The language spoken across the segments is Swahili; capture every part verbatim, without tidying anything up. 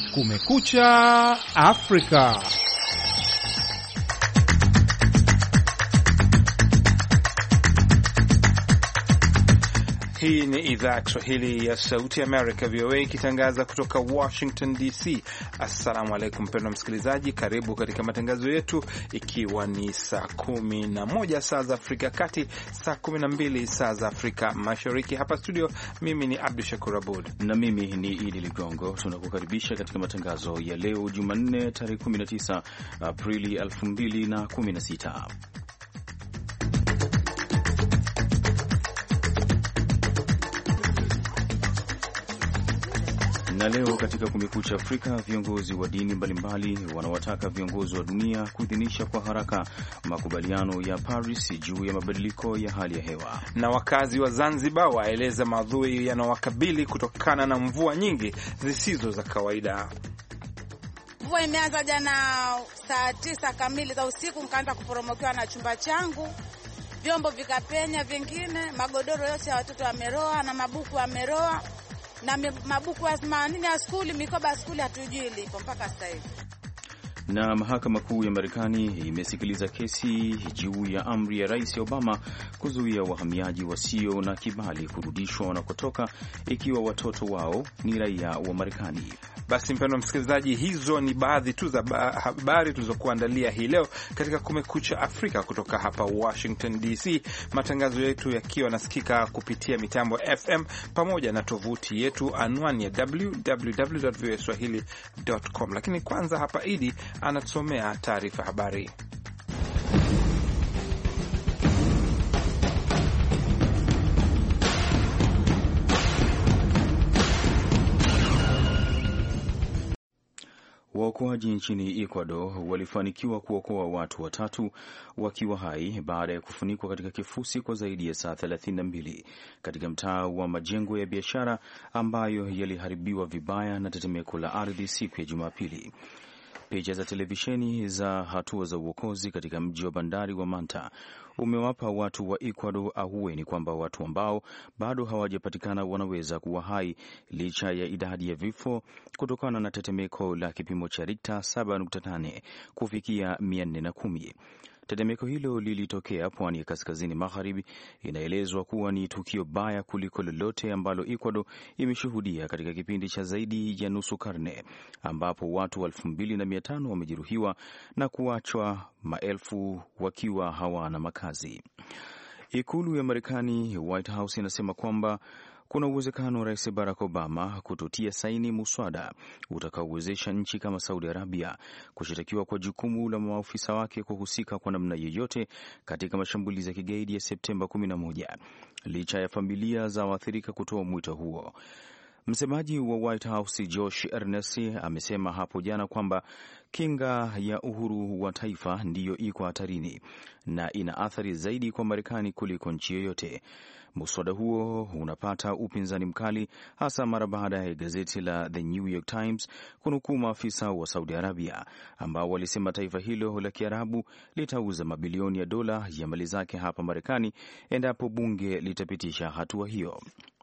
Kumekucha Afrika. Hii ni idhaa ya Kiswahili ya Sauti Amerika, V O A, ikitangaza kutoka Washington D C. Assalamu alaikum mpendwa msikilizaji, karibu katika matangazo yetu, ikiwa ni saa kumi na moja saa za Afrika Kati, saa kumi na mbili saa za Afrika Mashariki. Hapa studio, mimi ni Abdu Shakur Abud na mimi ni Idi Ligongo. Tunakukaribisha katika matangazo ya leo Jumanne tarehe kumi na tisa Aprili elfu mbili na kumi na sita. Na leo katika Kumekucha Afrika, viongozi wa dini mbalimbali wanawataka viongozi wa dunia kuidhinisha kwa haraka makubaliano ya Paris juu ya mabadiliko ya hali ya hewa. Na wakazi wa Zanzibar waeleza maadhui yanawakabili kutokana na mvua nyingi zisizo za kawaida. Mvua imeanza jana saa tisa kamili za usiku, nikaanza kuporomokewa na chumba changu, vyombo vikapenya, vingine magodoro yote ya watoto yameroa na mabuku yameroa, na mabuku ya nini ya skuli, mikoba ya skuli hatujui ilipo mpaka sasa hivi. Na mahakama kuu ya Marekani imesikiliza kesi juu ya amri ya Rais Obama kuzuia wahamiaji wasio na kibali kurudishwa wanakotoka ikiwa watoto wao ni raia wa Marekani. Basi mpendwa msikilizaji, hizo ni baadhi tu za habari tulizokuandalia hii leo katika Kumekucha Afrika kutoka hapa Washington D C, matangazo yetu yakiwa nasikika kupitia mitambo F M pamoja na tovuti yetu anwani ya w w w dot v o a swahili dot com. Lakini kwanza hapa Idi anatusomea taarifa habari. Waokoaji nchini Ecuador walifanikiwa kuokoa watu watatu wakiwa hai baada ya kufunikwa katika kifusi kwa zaidi ya saa thelathini na mbili katika mtaa wa majengo ya biashara ambayo yaliharibiwa vibaya na tetemeko la ardhi siku ya Jumapili. Picha za televisheni za hatua za uokozi katika mji wa bandari wa Manta umewapa watu wa Ecuador ahueni kwamba watu ambao bado hawajapatikana wanaweza kuwa hai licha ya idadi ya vifo kutokana na tetemeko la kipimo cha Richter saba nukta nane kufikia mia nne na kumi. Tetemeko hilo lilitokea pwani ya kaskazini magharibi. Inaelezwa kuwa ni tukio baya kuliko lolote ambalo Ecuador imeshuhudia katika kipindi cha zaidi ya nusu karne, ambapo watu elfu mbili na mia tano wamejeruhiwa na kuachwa maelfu wakiwa hawana makazi. Ikulu ya Marekani, White House, inasema kwamba kuna uwezekano Rais Barack Obama kutotia saini muswada utakaowezesha nchi kama Saudi Arabia kushitakiwa kwa jukumu la maafisa wake kuhusika kwa namna yoyote katika mashambulizi ya kigaidi ya Septemba kumi na moja, licha ya familia za waathirika kutoa mwito huo. Msemaji wa White House Josh Earnest amesema hapo jana kwamba kinga ya uhuru wa taifa ndiyo iko hatarini na ina athari zaidi kwa Marekani kuliko nchi yoyote. Muswada huo unapata upinzani mkali hasa mara baada ya gazeti la The New York Times kunukuu maafisa wa Saudi Arabia ambao walisema taifa hilo la Kiarabu litauza mabilioni ya dola ya mali zake hapa Marekani endapo bunge litapitisha hatua hiyo.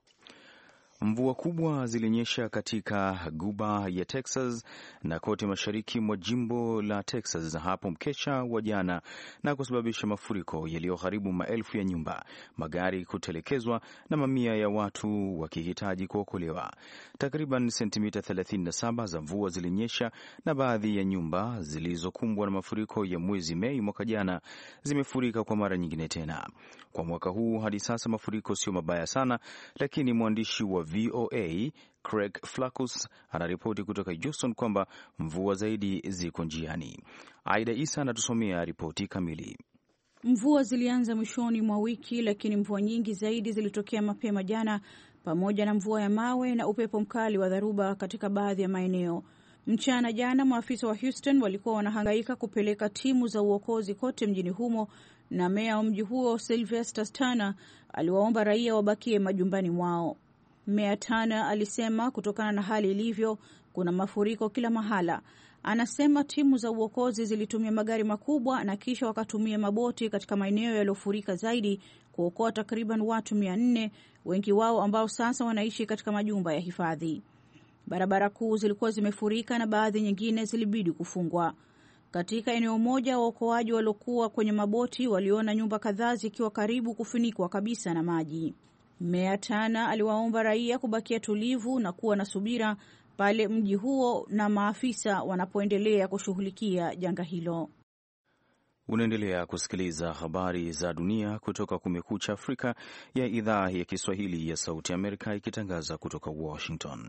Mvua kubwa zilinyesha katika guba ya Texas na kote mashariki mwa jimbo la Texas hapo mkesha wa jana na kusababisha mafuriko yaliyoharibu maelfu ya nyumba, magari kutelekezwa na mamia ya watu wakihitaji kuokolewa. Takriban sentimita thelathini na saba za mvua zilinyesha na baadhi ya nyumba zilizokumbwa na mafuriko ya mwezi Mei mwaka jana zimefurika kwa mara nyingine tena. Kwa mwaka huu hadi sasa mafuriko sio mabaya sana, lakini mwandishi wa V O A Craig Flacus anaripoti kutoka Houston kwamba mvua zaidi ziko njiani. Aida Isa anatusomea ripoti kamili. Mvua zilianza mwishoni mwa wiki, lakini mvua nyingi zaidi zilitokea mapema jana, pamoja na mvua ya mawe na upepo mkali wa dharuba katika baadhi ya maeneo. Mchana jana maafisa wa Houston walikuwa wanahangaika kupeleka timu za uokozi kote mjini humo, na meya wa mji huo Sylvester Turner aliwaomba raia wabakie majumbani mwao. Meya Turner alisema kutokana na hali ilivyo kuna mafuriko kila mahala. Anasema timu za uokozi zilitumia magari makubwa na kisha wakatumia maboti katika maeneo yaliyofurika zaidi kuokoa takriban watu mia nne, wengi wao ambao sasa wanaishi katika majumba ya hifadhi. Barabara kuu zilikuwa zimefurika na baadhi nyingine zilibidi kufungwa. Katika eneo moja, waokoaji waliokuwa kwenye maboti waliona nyumba kadhaa zikiwa karibu kufunikwa kabisa na maji. Meya Tana aliwaomba raia kubakia tulivu na kuwa na subira pale mji huo na maafisa wanapoendelea kushughulikia janga hilo. Unaendelea kusikiliza habari za dunia kutoka Kumekucha Afrika ya idhaa ya Kiswahili ya Sauti Amerika ikitangaza kutoka Washington.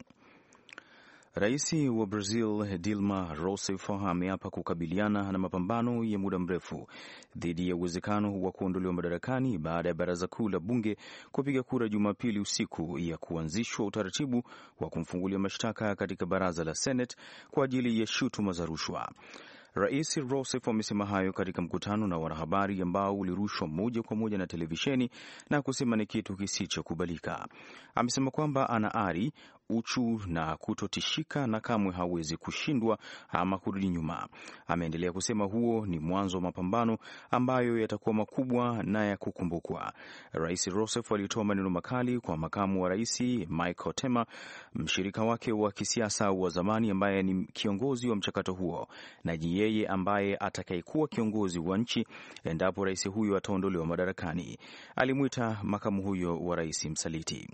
Rais wa Brazil Dilma Rousseff ameapa kukabiliana na mapambano ya muda mrefu dhidi ya uwezekano wa kuondolewa madarakani baada ya baraza kuu la bunge kupiga kura Jumapili usiku ya kuanzishwa utaratibu wa kumfungulia mashtaka katika baraza la Senate kwa ajili ya shutuma za rushwa. Rais Rousseff amesema hayo katika mkutano na wanahabari ambao ulirushwa moja kwa moja na televisheni na kusema ni kitu kisichokubalika. Amesema kwamba ana ari, uchu na kutotishika na kamwe hawezi kushindwa ama kurudi nyuma. Ameendelea kusema huo ni mwanzo wa mapambano ambayo yatakuwa makubwa na ya kukumbukwa. Rais Rousseff alitoa maneno makali kwa makamu wa rais Michel Temer, mshirika wake wa kisiasa wa zamani ambaye ni kiongozi wa mchakato huo, na yeye ambaye atakayekuwa kiongozi wa nchi endapo rais huyo ataondolewa madarakani. Alimuita makamu huyo wa rais msaliti.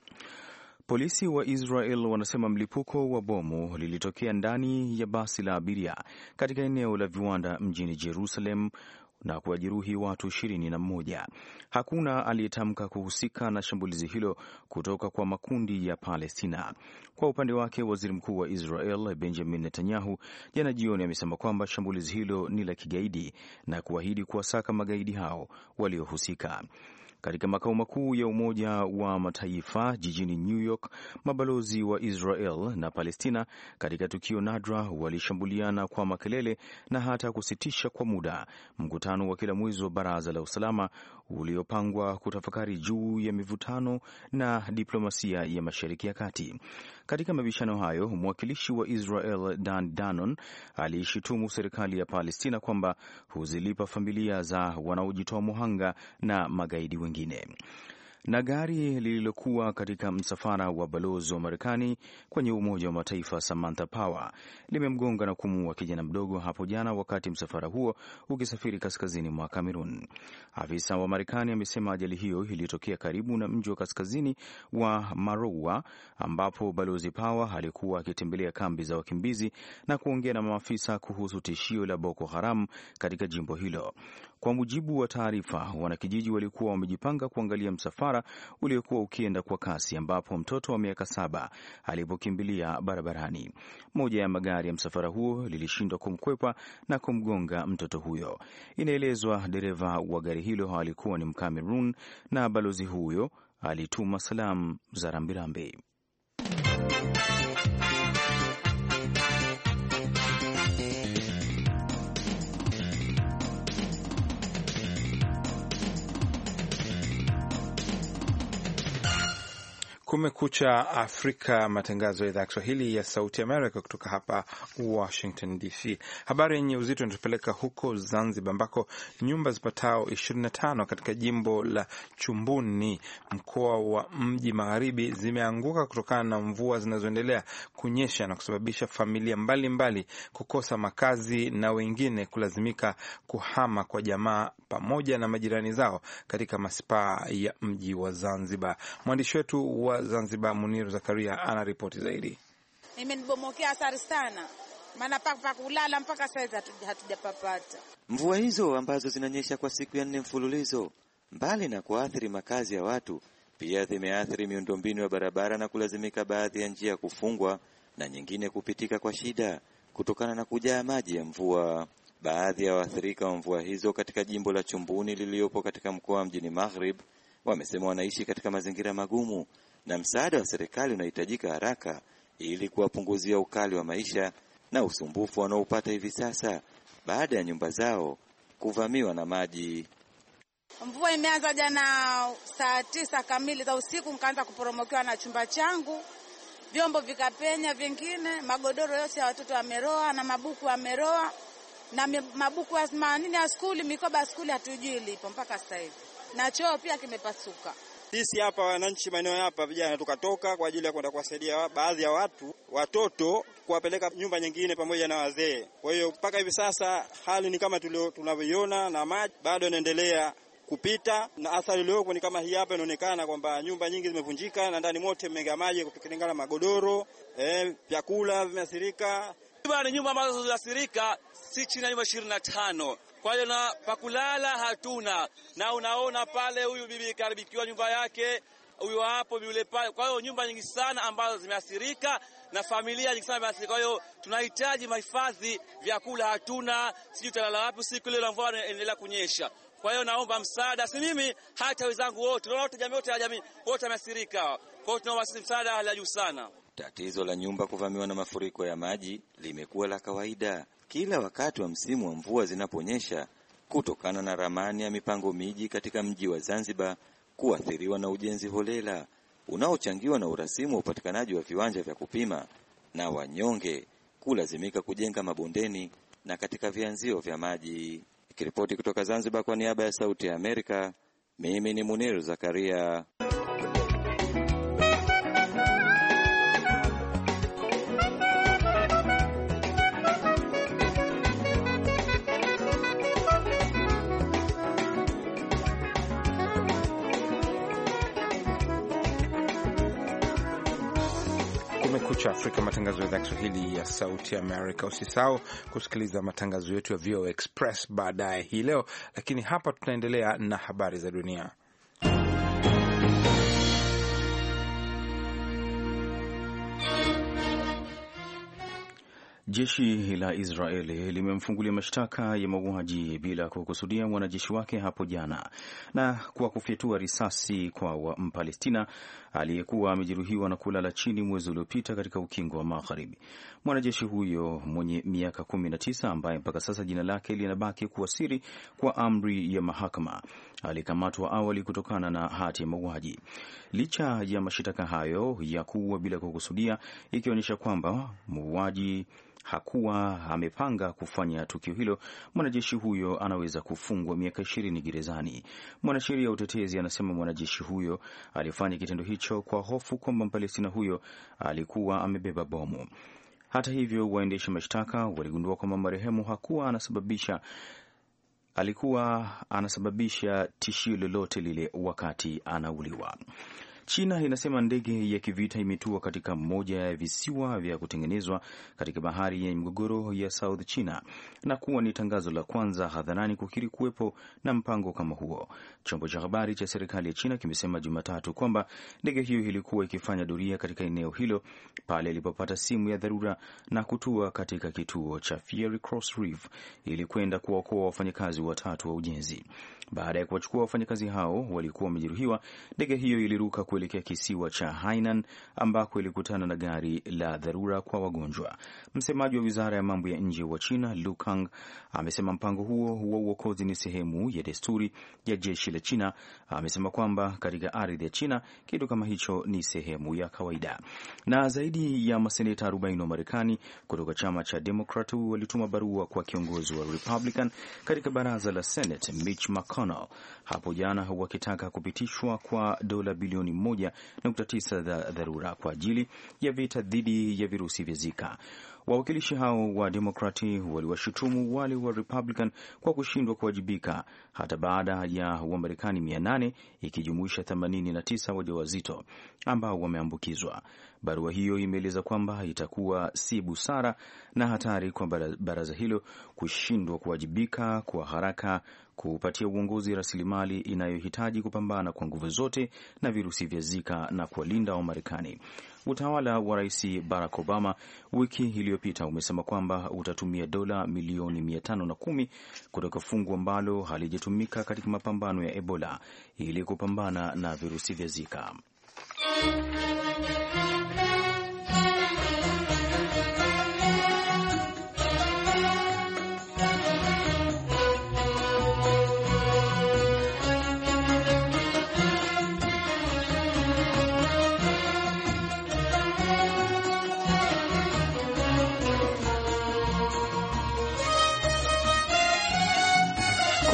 Polisi wa Israel wanasema mlipuko wa bomu lilitokea ndani ya basi la abiria katika eneo la viwanda mjini Jerusalem na kuwajeruhi watu ishirini na mmoja. Hakuna aliyetamka kuhusika na shambulizi hilo kutoka kwa makundi ya Palestina. Kwa upande wake, waziri mkuu wa Israel Benjamin Netanyahu jana jioni amesema kwamba shambulizi hilo ni la kigaidi na kuahidi kuwasaka magaidi hao waliohusika. Katika makao makuu ya Umoja wa Mataifa jijini New York, mabalozi wa Israel na Palestina katika tukio nadra walishambuliana kwa makelele na hata kusitisha kwa muda mkutano wa kila mwezi wa Baraza la Usalama uliopangwa kutafakari juu ya mivutano na diplomasia ya Mashariki ya Kati. Katika mabishano hayo, mwakilishi wa Israel Dan Danon aliishutumu serikali ya Palestina kwamba huzilipa familia za wanaojitoa muhanga na magaidi wengine. Na gari lililokuwa katika msafara wa balozi wa Marekani kwenye Umoja wa Mataifa Samantha Power limemgonga na kumuua kijana mdogo hapo jana wakati msafara huo ukisafiri kaskazini mwa Cameroon. Afisa wa Marekani amesema ajali hiyo ilitokea karibu na mji wa kaskazini wa Maroua ambapo balozi Power alikuwa akitembelea kambi za wakimbizi na kuongea na maafisa kuhusu tishio la Boko Haram katika jimbo hilo. Kwa mujibu wa taarifa, wanakijiji walikuwa wamejipanga kuangalia msafara uliokuwa ukienda kwa kasi ambapo mtoto wa miaka saba alipokimbilia barabarani. Moja ya magari ya msafara huo lilishindwa kumkwepa na kumgonga mtoto huyo. Inaelezwa dereva wa gari hilo alikuwa ni Mkamerun na balozi huyo alituma salamu za rambirambi. Kumekucha Afrika, matangazo ya idhaa ya Kiswahili ya Sauti Amerika kutoka hapa Washington D C. Habari yenye uzito inatupeleka huko Zanzibar ambako nyumba zipatao ishirini na tano katika jimbo la Chumbuni, mkoa wa Mji Magharibi, zimeanguka kutokana na mvua zinazoendelea kunyesha na kusababisha familia mbalimbali mbali kukosa makazi na wengine kulazimika kuhama kwa jamaa pamoja na majirani zao katika manispaa ya mji wa Zanzibar. Mwandishi wetu wa Zanzibar Muniru Zakaria ana ripoti zaidi. Imenibomokea athari sana, maana paka kulala mpaka sasa hatujapapata. Mvua hizo ambazo zinanyesha kwa siku ya nne mfululizo, mbali na kuathiri makazi ya watu, pia zimeathiri miundombinu ya barabara na kulazimika baadhi ya njia kufungwa na nyingine kupitika kwa shida kutokana na kujaa maji ya mvua. Baadhi ya waathirika wa mvua hizo katika jimbo la Chumbuni liliopo katika mkoa wa Mjini Maghrib wamesema wanaishi katika mazingira magumu na msaada wa serikali unahitajika haraka ili kuwapunguzia ukali wa maisha na usumbufu wanaopata hivi sasa baada ya nyumba zao kuvamiwa na maji. Mvua imeanza jana saa tisa kamili za usiku, nikaanza kuporomokewa na chumba changu, vyombo vikapenya, vingine magodoro yote ya watoto yameroa na mabuku yameroa na mabuku ya nini ya skuli, mikoba ya skuli hatujui ilipo mpaka sasa hivi. Na choo pia kimepasuka. Sisi hapa wananchi maeneo hapa vijana tukatoka kwa ajili ya kwenda kuwasaidia baadhi ya watu watoto kuwapeleka nyumba nyingine pamoja na wazee. Kwa hiyo mpaka hivi sasa hali ni kama tunavyoiona, na maji bado yanaendelea kupita, na athari iliyoko ni kama hii hapa. Inaonekana kwamba nyumba nyingi zimevunjika na ndani mote mmega maji kulingana magodoro, eh, vyakula vimeathirika. Bwana, nyumba ambazo ziliathirika si chini ya nyumba ishirini na tano. Kwa hiyo na pakulala hatuna. Na unaona pale huyu bibi karibikiwa nyumba yake, huyu hapo yule pale. Kwa hiyo nyumba nyingi sana ambazo zimeathirika na familia nyingi sana zimeathirika. Kwa hiyo tunahitaji mahifadhi, vyakula hatuna, sijui tutalala wapi siku ile mvua inaendelea kunyesha. Kwa hiyo naomba msaada, si mimi hata wenzangu wote, wote jamii wote ya jamii wote wameathirika. Kwa hiyo tunaomba sisi msaada hali ya juu sana. Tatizo la nyumba kuvamiwa na mafuriko ya maji limekuwa la kawaida kila wakati wa msimu wa mvua zinaponyesha, kutokana na ramani ya mipango miji katika mji wa Zanzibar kuathiriwa na ujenzi holela unaochangiwa na urasimu wa upatikanaji wa viwanja vya kupima na wanyonge kulazimika kujenga mabondeni na katika vianzio vya maji. Nikiripoti kutoka Zanzibar kwa niaba ya Sauti ya Amerika, mimi ni Muniru Zakaria. Kumekucha Afrika, matangazo ya idhaa ya Kiswahili ya Sauti Amerika. Usisahau kusikiliza matangazo yetu ya V O Express baadaye hii leo, lakini hapa tunaendelea na habari za dunia. Jeshi la Israeli limemfungulia mashtaka ya mauaji bila kukusudia mwanajeshi wake hapo jana na kwa kufyatua risasi kwa Mpalestina aliyekuwa amejeruhiwa na kulala chini mwezi uliopita katika ukingo wa Magharibi. Mwanajeshi huyo mwenye miaka kumi na tisa ambaye mpaka sasa jina lake linabaki kuwa siri kwa amri ya mahakama alikamatwa awali kutokana na hati ya mauaji. Licha ya mashitaka hayo ya kuua bila kukusudia, ikionyesha kwamba muuaji hakuwa amepanga kufanya tukio hilo, mwanajeshi huyo anaweza kufungwa miaka ishirini gerezani. Mwanasheria wa utetezi anasema mwanajeshi huyo alifanya kitendo hicho kwa hofu kwamba Mpalestina huyo alikuwa amebeba bomu. Hata hivyo, waendesha mashtaka waligundua kwamba marehemu hakuwa anasababisha alikuwa anasababisha tishio lolote lile wakati anauliwa. China inasema ndege ya kivita imetua katika moja ya visiwa vya kutengenezwa katika bahari ya mgogoro ya South China na kuwa ni tangazo la kwanza hadharani kukiri kuwepo na mpango kama huo. Chombo cha habari cha serikali ya China kimesema Jumatatu kwamba ndege hiyo ilikuwa ikifanya doria katika eneo hilo pale ilipopata simu ya dharura na kutua katika kituo cha Fiery Cross Reef ili kwenda kuwaokoa wafanyakazi watatu wa ujenzi. Baada ya kuwachukua wafanyakazi hao walikuwa wamejeruhiwa, ndege hiyo iliruka kuelekea kisiwa cha Hainan ambako ilikutana na gari la dharura kwa wagonjwa. Msemaji wa Wizara ya Mambo ya Nje wa China, Lu Kang, amesema mpango huo wa uokozi ni sehemu ya desturi ya jeshi la China. Amesema kwamba katika ardhi ya China kitu kama hicho ni sehemu ya kawaida. Na zaidi ya maseneta arobaini wa Marekani kutoka chama cha Democrat walituma barua kwa kiongozi wa Republican katika baraza la Senate Mitch McConnell hapo jana wakitaka kupitishwa kwa dola bilioni moja nukta tisa za dharura kwa ajili ya vita dhidi ya virusi vya Zika. Wawakilishi hao wa Demokrati waliwashutumu wale wa Republican kwa kushindwa kuwajibika hata baada ya Wamarekani mia nane ikijumuisha themanini na tisa wajawazito ambao wameambukizwa. Barua hiyo imeeleza kwamba itakuwa si busara na hatari kwa baraza hilo kushindwa kuwajibika kwa haraka kupatia uongozi rasilimali inayohitaji kupambana kwa nguvu zote na virusi vya Zika na kuwalinda Wamarekani. Utawala wa Rais Barack Obama wiki iliyopita umesema kwamba utatumia dola milioni mia tano na kumi kutoka fungu ambalo halijatumika katika mapambano ya Ebola ili kupambana na virusi vya Zika.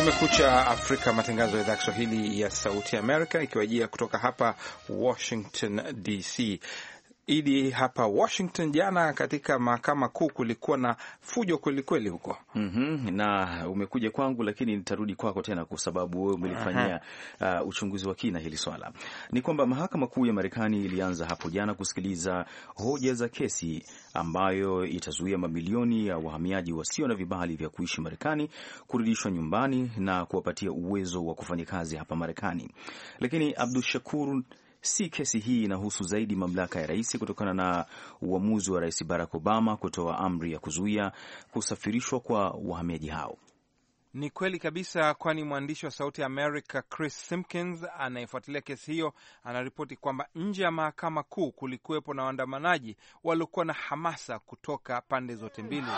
Kumekucha Afrika, matangazo ya idhaa Kiswahili ya Sauti ya Amerika ikiwajia kutoka hapa Washington D C. Idi, hapa Washington jana katika mahakama kuu kulikuwa na fujo kweli kweli huko. Mhm, na umekuja kwangu lakini nitarudi kwako tena kwa sababu wewe umelifanyia uh, uchunguzi wa kina hili swala. Ni kwamba mahakama kuu ya Marekani ilianza hapo jana kusikiliza hoja za kesi ambayo itazuia mamilioni ya wahamiaji wasio na vibali vya kuishi Marekani kurudishwa nyumbani na kuwapatia uwezo wa kufanya kazi hapa Marekani. Lakini Abdul Shakur, si kesi hii inahusu zaidi mamlaka ya rais kutokana na uamuzi wa Rais Barack Obama kutoa amri ya kuzuia kusafirishwa kwa wahamiaji hao. Ni kweli kabisa, kwani mwandishi wa Sauti ya America Chris Simpkins anayefuatilia kesi hiyo anaripoti kwamba nje ya mahakama kuu kulikuwepo na waandamanaji waliokuwa na hamasa kutoka pande zote mbili.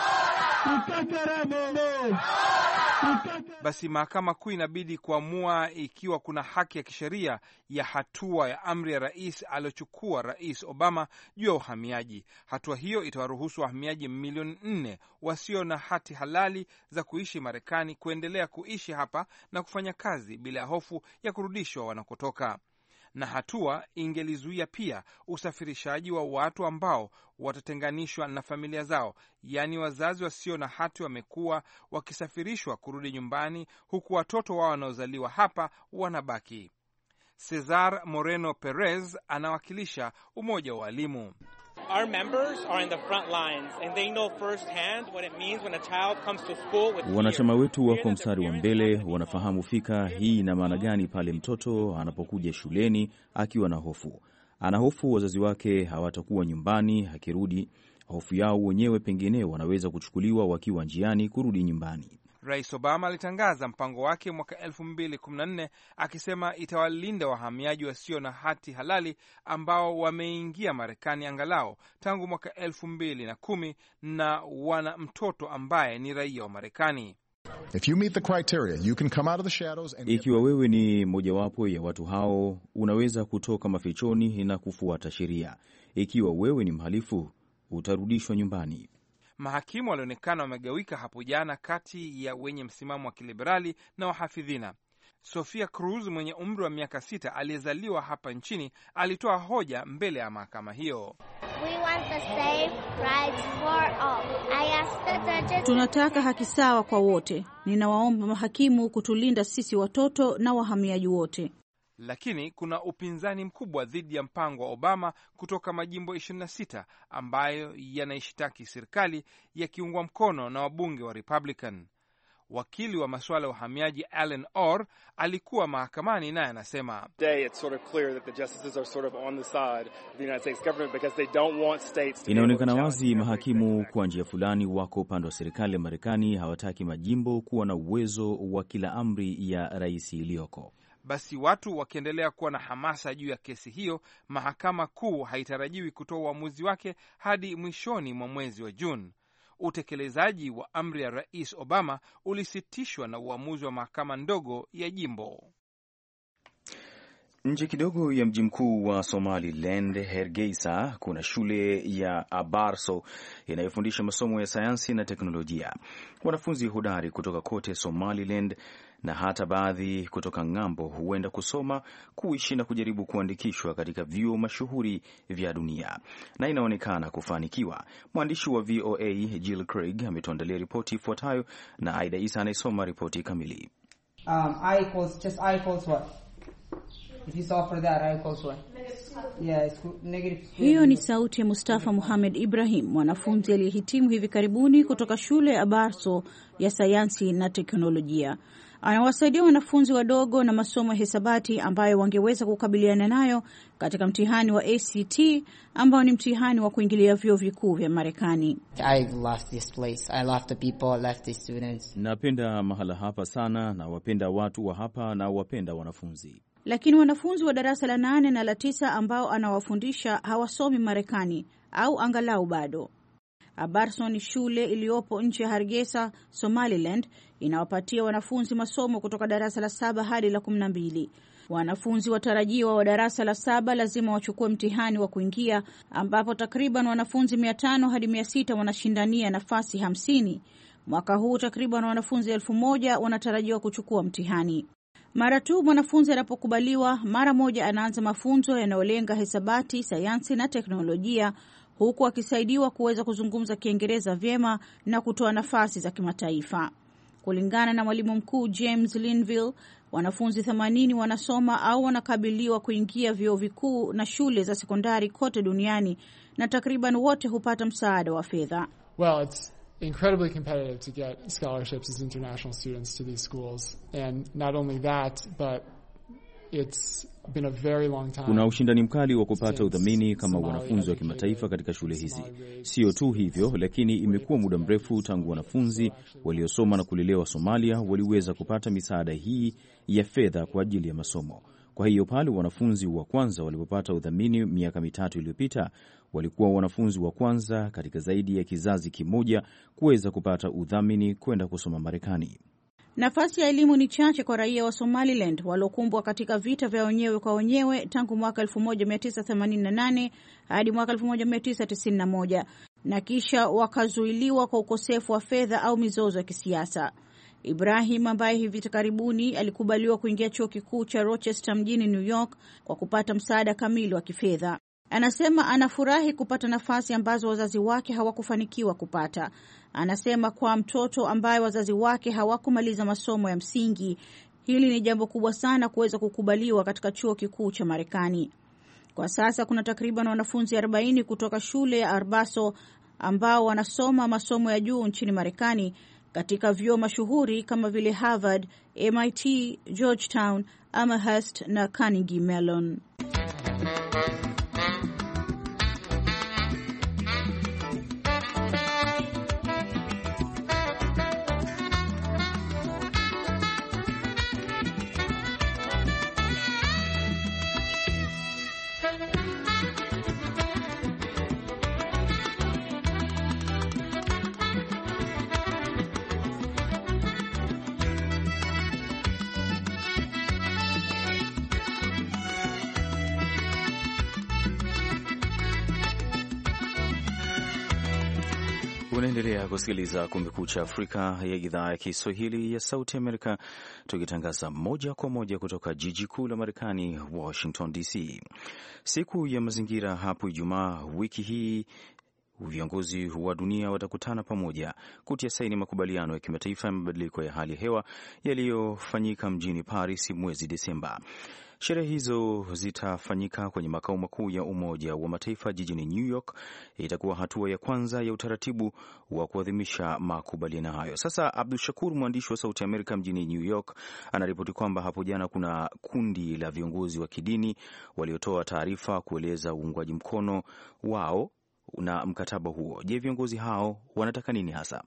Basi mahakama kuu inabidi kuamua ikiwa kuna haki ya kisheria ya hatua ya amri ya rais aliyochukua Rais Obama juu ya uhamiaji. Hatua hiyo itawaruhusu wahamiaji milioni nne wasio na hati halali za kuishi Marekani kuendelea kuishi hapa na kufanya kazi bila hofu ya kurudishwa wanakotoka. Na hatua ingelizuia pia usafirishaji wa watu ambao watatenganishwa na familia zao, yaani wazazi wasio na hati wamekuwa wakisafirishwa kurudi nyumbani huku watoto wao wanaozaliwa hapa wanabaki. Cesar Moreno Perez anawakilisha umoja wa walimu. Our members are in the front lines and they know firsthand what it means when a child comes to school with fear. Wanachama wetu wako mstari wa mbele, wanafahamu fika hii ina maana gani pale mtoto anapokuja shuleni akiwa na hofu. Ana hofu wazazi wake hawatakuwa nyumbani akirudi. Hofu yao wenyewe pengine wanaweza kuchukuliwa wakiwa njiani kurudi nyumbani. Rais Obama alitangaza mpango wake mwaka elfu mbili kumi na nne akisema itawalinda wahamiaji wasio na hati halali ambao wameingia Marekani angalau tangu mwaka elfu mbili na kumi na wana mtoto ambaye ni raia wa Marekani. Ikiwa wewe ni mojawapo ya watu hao, unaweza kutoka mafichoni na kufuata sheria. Ikiwa wewe ni mhalifu, utarudishwa nyumbani. Mahakimu walionekana wamegawika hapo jana kati ya wenye msimamo wa kiliberali na wahafidhina. Sofia Cruz mwenye umri wa miaka sita aliyezaliwa hapa nchini alitoa hoja mbele ya mahakama hiyo. We want the same rights for all. I ask the judges... Tunataka haki sawa kwa wote. Ninawaomba mahakimu kutulinda sisi watoto na wahamiaji wote. Lakini kuna upinzani mkubwa dhidi ya mpango wa Obama kutoka majimbo ishirini na sita ambayo yanaishitaki serikali yakiungwa mkono na wabunge wa Republican. Wakili wa masuala ya uhamiaji Alan Orr alikuwa mahakamani naye anasema, inaonekana wazi mahakimu kwa njia fulani wako upande wa serikali ya Marekani, hawataki majimbo kuwa na uwezo wa kila amri ya rais iliyoko. Basi watu wakiendelea kuwa na hamasa juu ya kesi hiyo, mahakama kuu haitarajiwi kutoa uamuzi wake hadi mwishoni mwa mwezi wa Juni. Utekelezaji wa amri ya Rais Obama ulisitishwa na uamuzi wa mahakama ndogo ya jimbo. Nje kidogo ya mji mkuu wa Somaliland, Hargeisa, kuna shule ya Abarso inayofundisha masomo ya sayansi na teknolojia. Wanafunzi hodari kutoka kote Somaliland na hata baadhi kutoka ng'ambo huenda kusoma, kuishi na kujaribu kuandikishwa katika vyuo mashuhuri vya dunia, na inaonekana kufanikiwa. Mwandishi wa V O A Jill Craig ametuandalia ripoti ifuatayo na Aida Isa anayesoma ripoti kamili. Um, I equals, just I equals what? If you solve for that, I equals what? Yeah, it's negative. Hiyo ni sauti ya Mustafa Muhammad Ibrahim, mwanafunzi aliyehitimu hivi karibuni kutoka shule ya Abarso ya sayansi na teknolojia. Anawasaidia wanafunzi wadogo na masomo ya hesabati ambayo wangeweza kukabiliana nayo katika mtihani wa A C T ambao ni mtihani wa kuingilia vyuo vikuu vya Marekani. I love this place. I love the people, I love the students. Napenda mahala hapa sana na wapenda watu wa hapa na wapenda wanafunzi. Lakini wanafunzi wa darasa la nane na la tisa ambao anawafundisha hawasomi Marekani au angalau bado. Abarso ni shule iliyopo nchi ya Hargeisa, Somaliland, inawapatia wanafunzi masomo kutoka darasa la saba hadi la kumi na mbili. Wanafunzi watarajiwa wa darasa la saba lazima wachukue mtihani wa kuingia, ambapo takriban wanafunzi mia tano hadi mia sita wanashindania nafasi hamsini. Mwaka huu takriban wanafunzi elfu moja wanatarajiwa kuchukua mtihani. Mara tu mwanafunzi anapokubaliwa, mara moja anaanza mafunzo yanayolenga hesabati, sayansi na teknolojia, huku akisaidiwa kuweza kuzungumza Kiingereza vyema na kutoa nafasi za kimataifa. Kulingana na mwalimu mkuu James Linville, wanafunzi themanini wanasoma au wanakabiliwa kuingia vyuo vikuu na shule za sekondari kote duniani, na takriban wote hupata msaada wa fedha. Well, it's incredibly competitive to get scholarships as international students to these schools, and not only that, but it's been a very long time. Kuna ushindani mkali wa kupata udhamini kama wanafunzi wa kimataifa katika shule hizi. Sio tu hivyo, lakini imekuwa muda mrefu tangu wanafunzi waliosoma na kulelewa Somalia waliweza kupata misaada hii ya fedha kwa ajili ya masomo. Kwa hiyo pale wanafunzi wa kwanza walipopata udhamini miaka mitatu iliyopita, walikuwa wanafunzi wa kwanza katika zaidi ya kizazi kimoja kuweza kupata udhamini kwenda kusoma Marekani. Nafasi ya elimu ni chache kwa raia wa Somaliland waliokumbwa katika vita vya wenyewe kwa wenyewe tangu mwaka elfu moja mia tisa themanini na nane hadi mwaka elfu moja mia tisa tisini na moja, na kisha wakazuiliwa kwa ukosefu wa fedha au mizozo ya kisiasa. Ibrahim, ambaye hivi karibuni alikubaliwa kuingia chuo kikuu cha Rochester mjini New York kwa kupata msaada kamili wa kifedha, anasema anafurahi kupata nafasi ambazo wazazi wake hawakufanikiwa kupata. Anasema kwa mtoto ambaye wazazi wake hawakumaliza masomo ya msingi, hili ni jambo kubwa sana kuweza kukubaliwa katika chuo kikuu cha Marekani. Kwa sasa kuna takriban wanafunzi arobaini kutoka shule ya Arbaso ambao wanasoma masomo ya juu nchini Marekani katika vyuo mashuhuri kama vile Harvard, M I T, Georgetown, Amherst na Carnegie Mellon. Unaendelea kusikiliza Kumekucha Afrika ya idhaa ya Kiswahili ya Sauti Amerika, tukitangaza moja kwa moja kutoka jiji kuu la Marekani, Washington D C. Siku ya mazingira hapo Ijumaa wiki hii, viongozi wa dunia watakutana pamoja kutia saini makubaliano ya kimataifa ya mabadiliko ya hali ya hewa yaliyofanyika mjini Paris mwezi Desemba. Sherehe hizo zitafanyika kwenye makao makuu ya Umoja wa Mataifa jijini New York. Itakuwa hatua ya kwanza ya utaratibu wa kuadhimisha makubaliano hayo. Sasa Abdul Shakur, mwandishi wa Sauti Amerika mjini New York, anaripoti kwamba hapo jana kuna kundi la viongozi wa kidini waliotoa taarifa kueleza uungwaji mkono wao na mkataba huo. Je, viongozi hao wanataka nini hasa?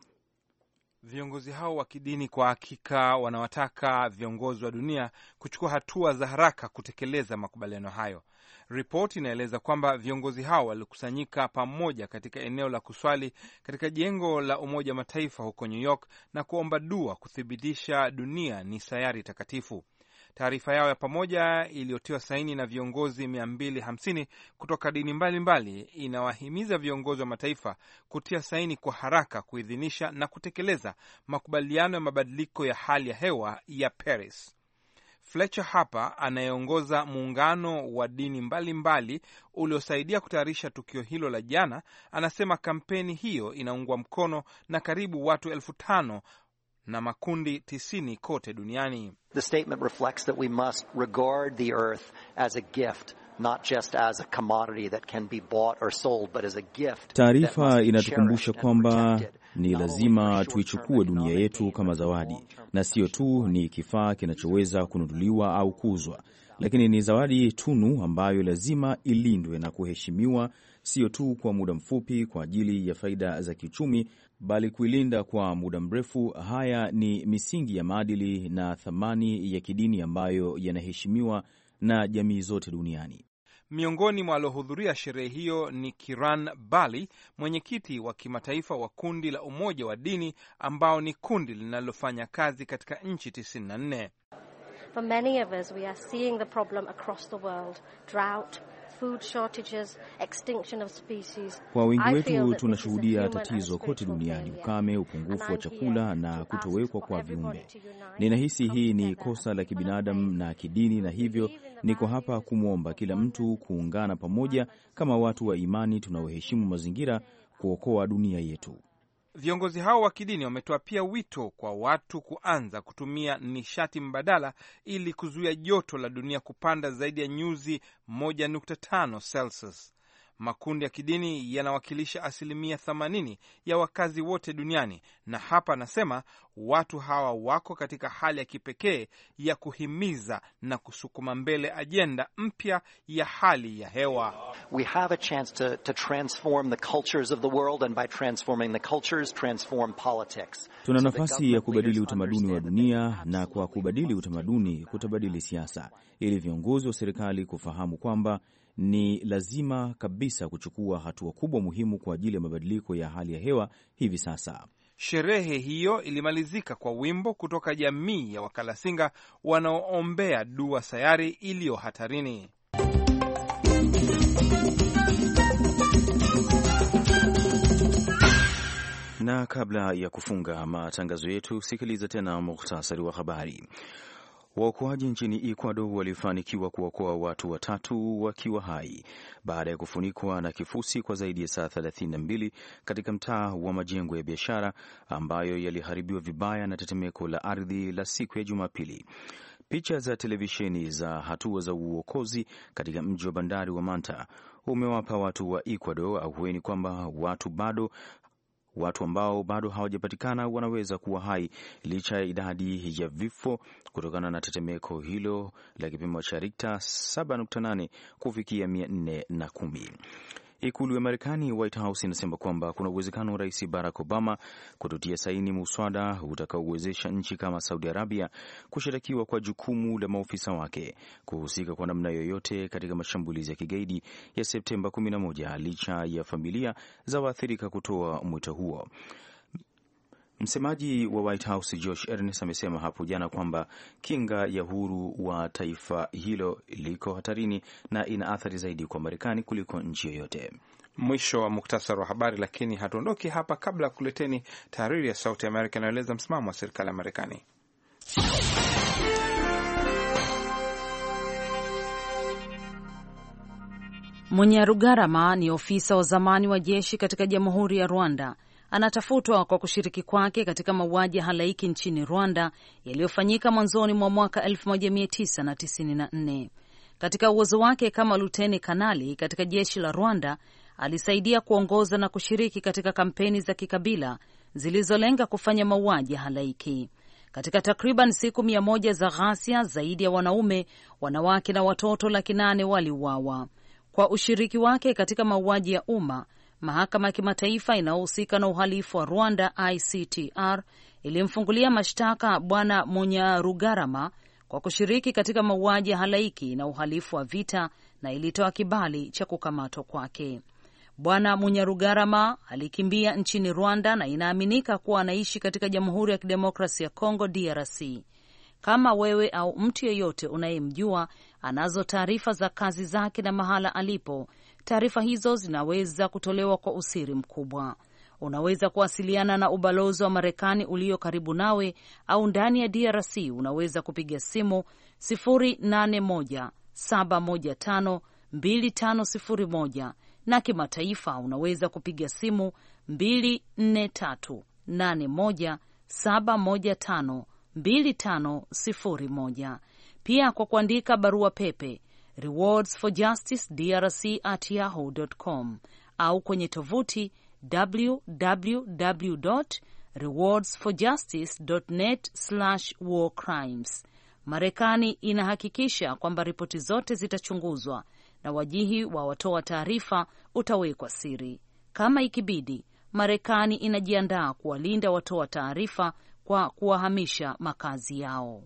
Viongozi hao wa kidini kwa hakika wanawataka viongozi wa dunia kuchukua hatua za haraka kutekeleza makubaliano hayo. Ripoti inaeleza kwamba viongozi hao walikusanyika pamoja katika eneo la kuswali katika jengo la Umoja wa Mataifa huko New York na kuomba dua kuthibitisha dunia ni sayari takatifu. Taarifa yao ya pamoja iliyotiwa saini na viongozi mia mbili hamsini kutoka dini mbalimbali inawahimiza viongozi wa mataifa kutia saini kwa haraka kuidhinisha na kutekeleza makubaliano ya mabadiliko ya hali ya hewa ya Paris. Fletcher Harper anayeongoza muungano wa dini mbalimbali uliosaidia kutayarisha tukio hilo la jana, anasema kampeni hiyo inaungwa mkono na karibu watu elfu tano na makundi tisini kote duniani. The statement reflects that we must regard the earth as a gift, not just as a commodity that can be bought or sold, but as a gift. Taarifa inatukumbusha kwamba ni lazima tuichukue dunia yetu kama zawadi, na sio tu ni kifaa kinachoweza kununuliwa au kuuzwa, lakini ni zawadi tunu ambayo lazima ilindwe na kuheshimiwa, sio tu kwa muda mfupi kwa ajili ya faida za kiuchumi, bali kuilinda kwa muda mrefu. Haya ni misingi ya maadili na thamani ya kidini ambayo yanaheshimiwa na jamii zote duniani. Miongoni mwa waliohudhuria sherehe hiyo ni Kiran Bali, mwenyekiti wa kimataifa wa kundi la Umoja wa Dini, ambao ni kundi linalofanya kazi katika nchi tisini na nne. For many of us, we are seeing the problem across the world. Drought, food shortages, extinction of species. Kwa wingi wetu tunashuhudia tatizo kote duniani, ukame, upungufu wa chakula na kutowekwa kwa viumbe. Ninahisi hii ni kosa la kibinadamu na kidini, na hivyo niko hapa kumwomba kila mtu kuungana pamoja kama watu wa imani tunaoheshimu mazingira kuokoa dunia yetu. Viongozi hao wa kidini wametoa pia wito kwa watu kuanza kutumia nishati mbadala ili kuzuia joto la dunia kupanda zaidi ya nyuzi moja nukta tano Celsius. Makundi ya kidini yanawakilisha asilimia themanini ya wakazi wote duniani, na hapa anasema watu hawa wako katika hali ya kipekee ya kuhimiza na kusukuma mbele ajenda mpya ya hali ya hewa. We have a chance to, to transform the cultures of the world, and by transforming the cultures, transform politics. Tuna nafasi ya kubadili utamaduni wa dunia, na kwa kubadili utamaduni kutabadili siasa, ili viongozi wa serikali kufahamu kwamba ni lazima kabisa kuchukua hatua kubwa muhimu kwa ajili ya mabadiliko ya hali ya hewa hivi sasa. Sherehe hiyo ilimalizika kwa wimbo kutoka jamii ya Wakalasinga wanaoombea dua sayari iliyo hatarini. Na kabla ya kufunga matangazo yetu, sikiliza tena muhtasari wa habari. Waokoaji nchini Ecuador walifanikiwa kuokoa watu watatu wakiwa hai baada ya kufunikwa na kifusi kwa zaidi ya saa thelathini na mbili katika mtaa wa majengo ya biashara ambayo yaliharibiwa vibaya na tetemeko la ardhi la siku ya Jumapili. Picha za televisheni za hatua za uokozi katika mji wa bandari wa Manta umewapa watu wa Ecuador ahueni kwamba watu bado Watu ambao bado hawajapatikana wanaweza kuwa hai licha ya idadi ya vifo kutokana na tetemeko hilo la kipimo cha Richter saba nukta nane kufikia mia nne na kumi. Ikulu ya Marekani, White House, inasema kwamba kuna uwezekano wa Rais Barack Obama kutotia saini muswada utakaowezesha nchi kama Saudi Arabia kushtakiwa kwa jukumu la maofisa wake kuhusika kwa namna yoyote katika mashambulizi ya kigaidi ya Septemba kumi na moja, licha ya familia za waathirika kutoa mwito huo. Msemaji wa White House Josh Earnest amesema hapo jana kwamba kinga ya uhuru wa taifa hilo liko hatarini na ina athari zaidi kwa Marekani kuliko nchi yoyote. Mwisho wa muktasari wa habari, lakini hatuondoki hapa kabla ya kuleteni tahariri ya Sauti ya Amerika inaeleza msimamo wa serikali ya Marekani. Munyarugarama ni ofisa wa zamani wa jeshi katika Jamhuri ya Rwanda. Anatafutwa kwa kushiriki kwake katika mauaji ya halaiki nchini Rwanda yaliyofanyika mwanzoni mwa mwaka elfu moja mia tisa tisini na nne. Katika uwezo wake kama luteni kanali katika jeshi la Rwanda, alisaidia kuongoza na kushiriki katika kampeni za kikabila zilizolenga kufanya mauaji ya halaiki. Katika takriban siku mia moja za ghasia, zaidi ya wanaume, wanawake na watoto laki nane waliuawa. Kwa ushiriki wake katika mauaji ya umma, Mahakama ya Kimataifa inayohusika na uhalifu wa Rwanda I C T R ilimfungulia mashtaka Bwana Munyarugarama kwa kushiriki katika mauaji ya halaiki na uhalifu wa vita, na ilitoa kibali cha kukamatwa kwake. Bwana Munyarugarama alikimbia nchini Rwanda na inaaminika kuwa anaishi katika Jamhuri ya Kidemokrasia ya Kongo D R C. Kama wewe au mtu yeyote unayemjua anazo taarifa za kazi zake na mahala alipo, taarifa hizo zinaweza kutolewa kwa usiri mkubwa. Unaweza kuwasiliana na ubalozi wa Marekani ulio karibu nawe, au ndani ya D R C unaweza kupiga simu sifuri nane moja saba moja tano mbili tano sifuri moja, na kimataifa unaweza kupiga simu mbili nne tatu nane moja saba moja tano mbili tano sifuri moja. Pia kwa kuandika barua pepe rewards for justice d r c at yahoo dot com au kwenye tovuti w w w dot rewards for justice dot net slash war crimes. Marekani inahakikisha kwamba ripoti zote zitachunguzwa na wajihi wa watoa taarifa utawekwa siri. Kama ikibidi, Marekani inajiandaa kuwalinda watoa taarifa kwa kuwahamisha makazi yao.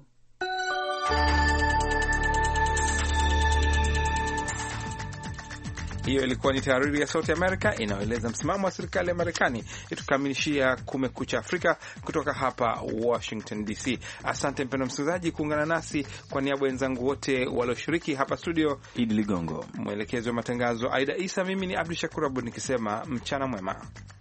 Hiyo ilikuwa ni tahariri ya Sauti Amerika inayoeleza msimamo wa serikali ya Marekani. Itukamilishia Kumekucha Afrika kutoka hapa Washington D C. Asante mpendwa msikilizaji kuungana nasi. Kwa niaba ya wenzangu wote walioshiriki hapa studio, Idi Ligongo, mwelekezi wa matangazo Aida Isa, mimi ni Abdul Shakur Abud nikisema mchana mwema.